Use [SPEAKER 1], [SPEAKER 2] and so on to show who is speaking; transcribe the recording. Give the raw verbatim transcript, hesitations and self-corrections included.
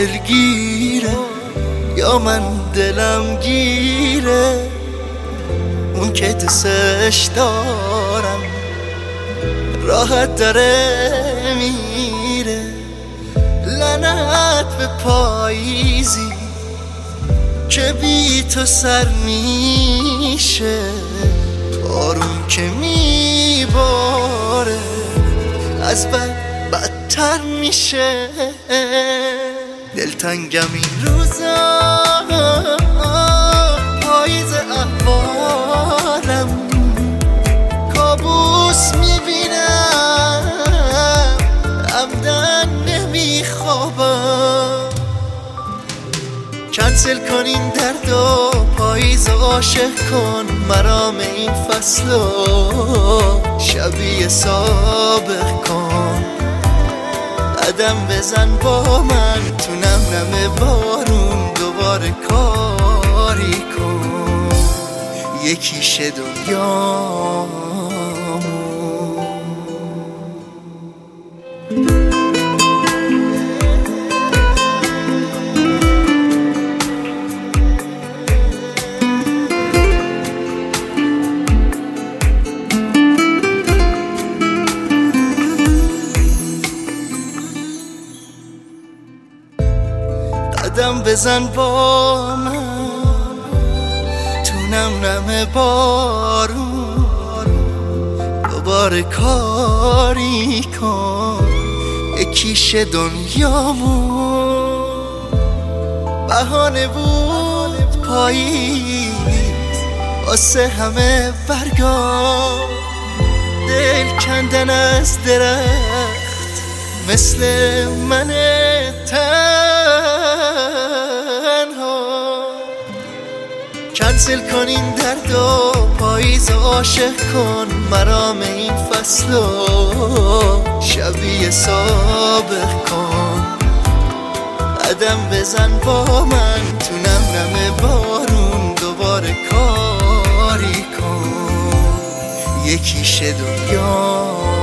[SPEAKER 1] دلگیره یا من دلم گیره، اون که دوستش دارم راحت داره میره. لعنت به پاییزی که بی تو سر میشه، بارون که میباره از بد بدتر میشه. دلتنگم این روزا، پاییز احوالم، کابوس میبینم عمدن نمیخوابم. کنسل کن این درد و پاییز عاشق کن مرام این فصل و شبیه سابق کن. قدم بزن با من تو نم نم بارون، دوباره کاری کن یکیش دنیامون. قدم بزن با من تو نم نم بارون، دوباره کاری کن یکیش دنیامون. بهانه بود پاییز واسه همه برگا، دل کندن از درخت مثل من تنها. کنسل کن این درد و پاییز عاشق کن مرام این فصل و شبیه سابق کن. قدم بزن با من تو نم نم بارون، دوباره کاری کن یکیش دنیا.